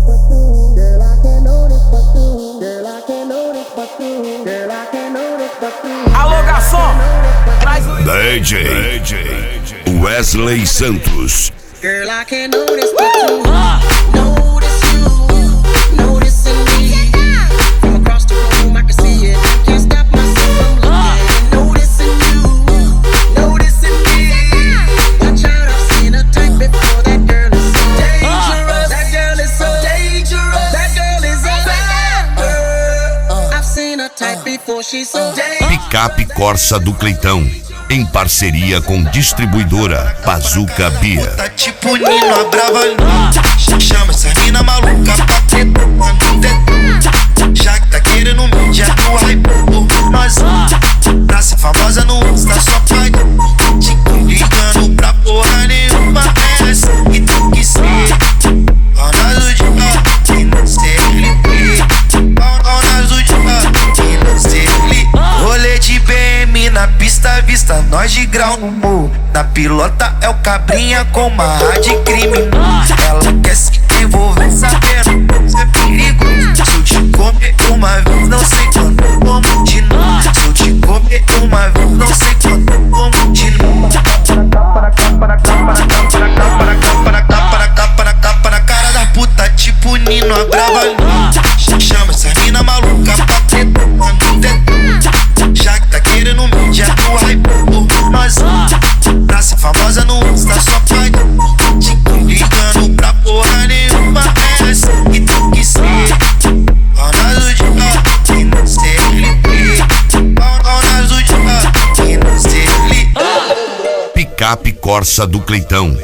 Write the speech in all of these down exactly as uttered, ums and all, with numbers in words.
Alô, garçom, traz o D J Wesley Santos. Girl, I can't notice but you notice you, noticing me. From across the room, I can see it. Can't stop myself from looking. Noticing you, noticing me. Watch out, I've seen a type before. That girl is so dangerous. That girl is so dangerous. That girl is a bad girl. I've seen a type before. She's so dangerous. Picape Corsa do Cleitão, em parceria com distribuidora Bazooka Beer. Tá tipo Nino, a brava não. Chama essa mina maluca pra treta, mano. Já que tá querendo mídia do hype, nós pra ser famosa no Insta só paga. Te ligando pra porra nenhuma, é essa que tem que ser. Ronaldo de A, e não C L P. Ronaldo de A, e não C L P. Rolê de B M na pista, vista nós de grau no morro. Na pilota é o cabrinha com uma de crime. Ela quer se envolver sabendo que é perigo. Se eu te comer uma vez, não sei quando como de novo. Se eu te comer uma vez, não sei quando como de novo. Para cá, para cá, para cá, para cá, para cá, para cá, para cá, para cá, para cara da puta, tipo Nino, a brava não. Chama essa mina maluca pra treta, mano. Já que tá querendo mídia do hype, nós pra ser famosa no Insta só paga. Te ligando pra porra nenhuma, é essa que tem que ser. Ronaldo de A, e não C L P. Ronaldo de A, e não C L P. Picape Corsa do Cleitão.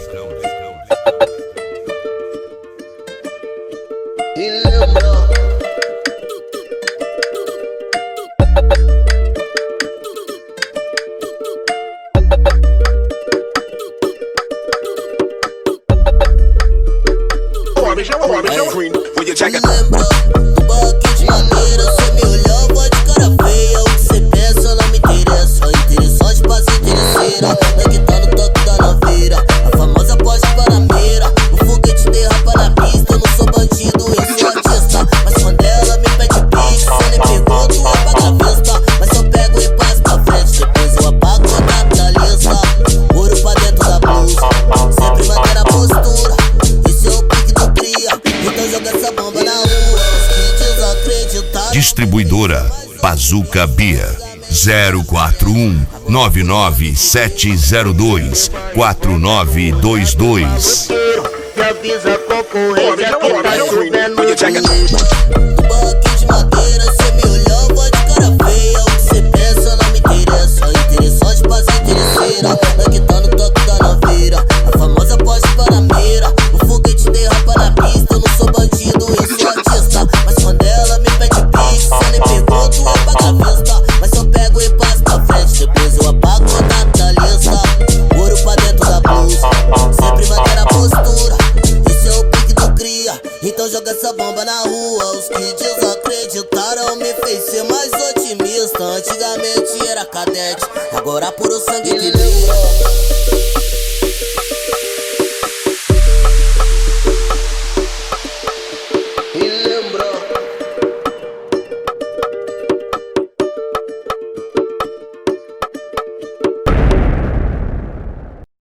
Lembra do barraquinho de madeira? Cê me olhava de cara feia. O que cê pensa não me interessa. Interessante pra ser interesseira. É que tá no toque da naveira. A famosa pode panameira. O foguete derrapa na pista. Eu não sou bandido, eu sou artista. Mas quando ela me pede pix, eu nem pergunto, eu pago a vista. Mas eu pego e passo pra frente. Depois eu apago a capitalista. Ouro pra dentro da blusa. Sempre manter a postura. Esse é o pique do cria. Então joga essa bomba na rua. Distribuidora Bazooka Beer. Zero quatro um nove nove sete zero dois quatro nove dois dois. E avisa a concorrência que tá chovendo. Do barraquinho de madeira.